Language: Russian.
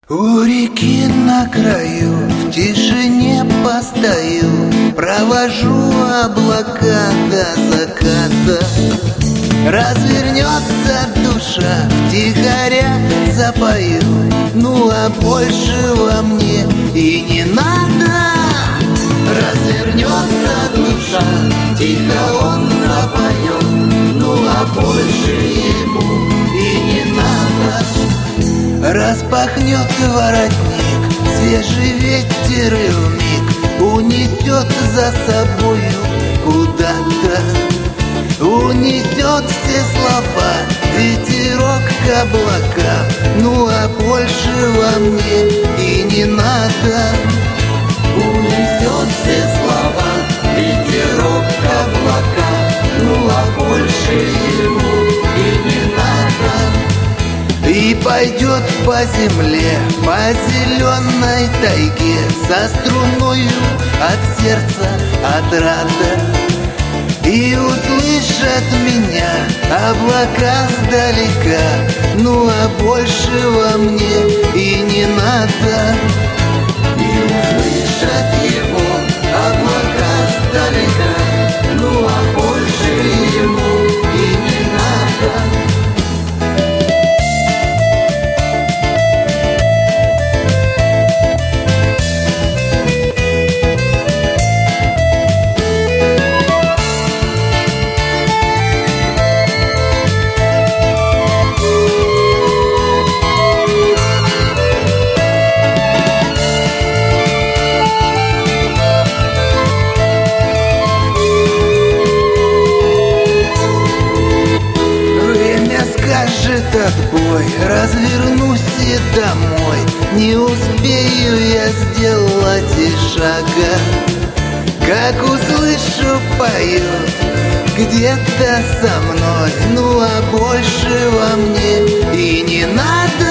У реки на краю в тишине постою, провожу облака до заката. Развернется душа, втихаря запою, ну а большего мне и не надо. Развернется душа, тихо он запоет, ну а больше ему и не надо. Распахнет воротник, свежий ветер и вмиг унесет за собою куда-то. Унесет все слова, ветерок к облакам, ну а большего мне и не надо. Унесет все слова, ветерок к облакам, ну а больше ему и не надо. И пойдет по земле, по зеленой тайге, со струною от сердца отрада. И услышат меня облака сдалека, ну а большего мне и не надо. И услышат его облака сдалека, ну а больше ему и не надо. Скажет отбой, развернусь и домой, не успею я сделать и шага. Как услышу, поют где-то со мной, ну а большего мне и не надо.